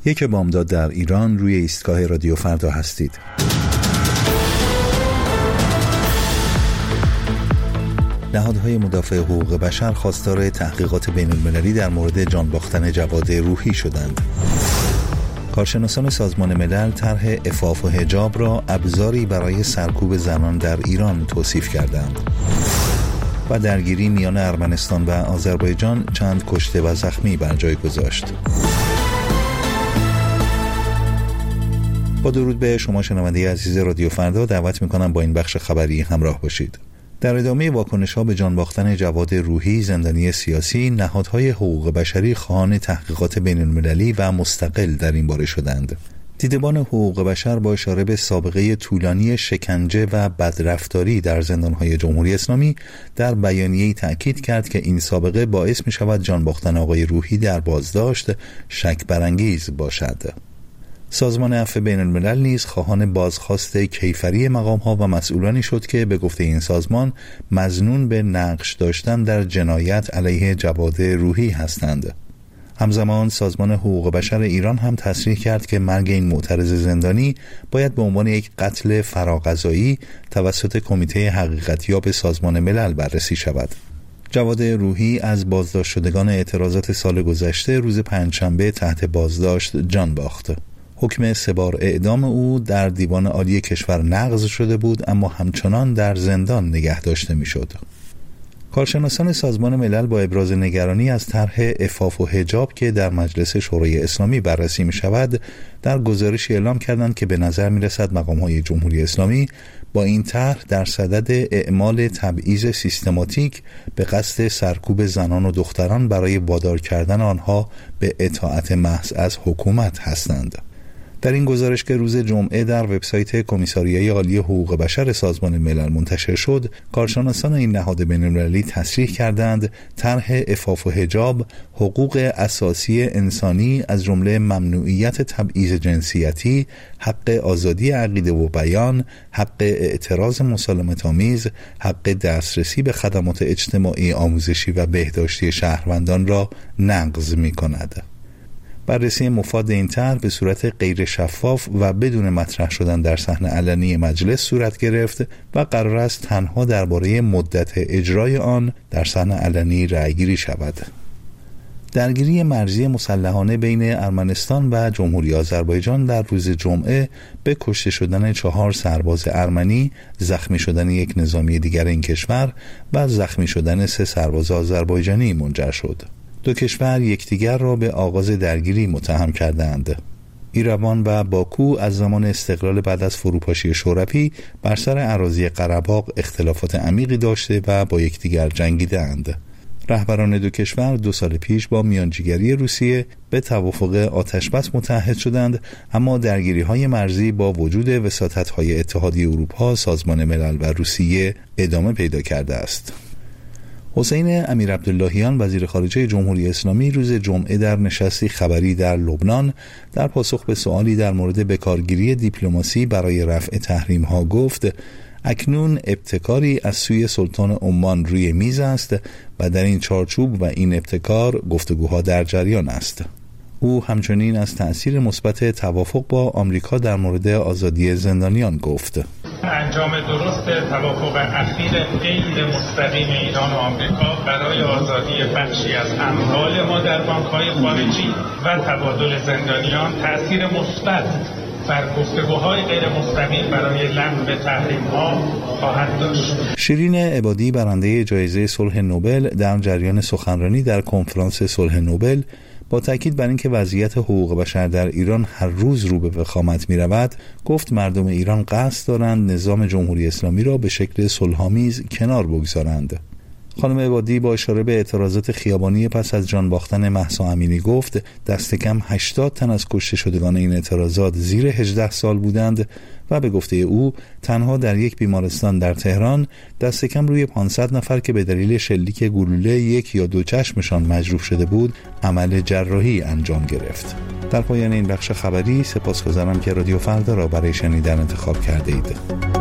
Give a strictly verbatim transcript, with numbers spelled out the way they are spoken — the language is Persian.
یک بامداد در ایران، روی ایستگاه رادیو فردا هستید. نهادهای مدافع حقوق بشر خواستار تحقیقات بین‌المللی در مورد جان باختن جواد روحی شدند. کارشناسان سازمان ملل طرح عفاف و حجاب را ابزاری برای سرکوب زنان در ایران توصیف کردند. و درگیری میان ارمنستان و آذربایجان چند کشته و زخمی بر جای گذاشت. با درود به شما شنونده عزیز رادیو فردا، دعوت میکنم با این بخش خبری همراه باشید. در ادامه واکنش‌ها به جان باختن جواد روحی، زندانی سیاسی، نهادهای حقوق بشری خواهان تحقیقات بین‌المللی و مستقل در این باره شدند. دیدبان حقوق بشر با اشاره به سابقه طولانی شکنجه و بدرفتاری در زندان‌های جمهوری اسلامی در بیانیه‌ای تأکید کرد که این سابقه باعث می‌شود جان باختن آقای روحی در بازداشت شک برانگیز باشد. سازمان عفو بین الملل نیز خواهان بازخواست کیفری مقام‌ها و مسئولانی شد که به گفته این سازمان مظنون به نقش داشتن در جنایت علیه جواد روحی هستند. همزمان سازمان حقوق بشر ایران هم تصریح کرد که مرگ این معترض زندانی باید به عنوان یک قتل فراقضایی توسط کمیته حقیقتیاب سازمان ملل بررسی شود. جواد روحی از بازداشت شدگان اعتراضات سال گذشته روز پنجشنبه تحت بازداشت جان باخت. حکم سه بار اعدام او در دیوان عالی کشور نقض شده بود، اما همچنان در زندان نگه داشته میشد. کارشناسان سازمان ملل با ابراز نگرانی از طرح عفاف و حجاب که در مجلس شورای اسلامی بررسی می شود، در گزارشی اعلام کردند که به نظر می رسد مقام‌های جمهوری اسلامی با این طرح در صدد اعمال تبعیض سیستماتیک به قصد سرکوب زنان و دختران برای وادار کردن آنها به اطاعت محض از حکومت هستند. در این گزارش که روز جمعه در وبسایت کمیساریای عالی حقوق بشر سازمان ملل منتشر شد، کارشناسان این نهاد بین‌المللی تصریح کردند طرح عفاف و حجاب حقوق اساسی انسانی از جمله ممنوعیت تبعیض جنسیتی، حق آزادی عقیده و بیان، حق اعتراض مسالمت‌آمیز، حق دسترسی به خدمات اجتماعی، آموزشی و بهداشتی شهروندان را نقض می‌کند. بررسی مفاد این طرح به صورت غیر شفاف و بدون مطرح شدن در صحنه علنی مجلس صورت گرفت و قرار است تنها درباره مدت اجرای آن در صحنه علنی رأیگیری شود. درگیری مرزی مسلحانه بین ارمنستان و جمهوری آذربایجان در روز جمعه به کشته شدن چهار سرباز ارمنی، زخمی شدن یک نظامی دیگر این کشور و زخمی شدن سه سرباز آذربایجانی منجر شد. دو کشور یکدیگر را به آغاز درگیری متهم کردند. ایروان و باکو از زمان استقلال بعد از فروپاشی شوروی بر سر اراضی قره‌باغ اختلافات عمیقی داشته و با یکدیگر جنگیدند. رهبران دو کشور دو سال پیش با میانجیگری روسیه به توافق آتشبس متعهد شدند، اما درگیری‌های مرزی با وجود وساطت‌های اتحادیه اروپا، سازمان ملل و روسیه ادامه پیدا کرده است. حسین امیرعبداللهیان وزیر خارجه جمهوری اسلامی روز جمعه در نشستی خبری در لبنان در پاسخ به سوالی در مورد بکارگیری دیپلماسی برای رفع تحریم‌ها گفت اکنون ابتکاری از سوی سلطان عمان روی میز است و در این چارچوب و این ابتکار گفتگوها در جریان است. او همچنین از تأثیر مثبت توافق با آمریکا در مورد آزادی زندانیان گفت. انجام درست توافق اخیر غیر مستقیم ایران و آمریکا برای آزادی بخشی از اموال ما در بانک‌های خارجی و تبادل زندانیان تأثیر مثبت بر گفتگوهای غیر مستقیم برای لغو تحریم‌ها خواهد داشت. شیرین عبادی برنده جایزه صلح نوبل در جریان سخنرانی در کنفرانس صلح نوبل با تاکید بر اینکه وضعیت حقوق بشر در ایران هر روز رو به وخامت می رود، گفت مردم ایران قصد دارند نظام جمهوری اسلامی را به شکل صلح‌آمیز کنار بگذارند. خانم عبادی با اشاره به اعتراضات خیابانی پس از جان باختن مهسا امینی گفت دست کم هشتاد تن از کشته شدگان این اعتراضات زیر هجده سال بودند و به گفته او تنها در یک بیمارستان در تهران دست کم روی پانصد نفر که به دلیل شلیک گلوله یک یا دو چشمشان مجروح شده بود عمل جراحی انجام گرفت. در پایان این بخش خبری سپاسگزارم که رادیو فردا را برای شنیدن انتخاب کرده اید.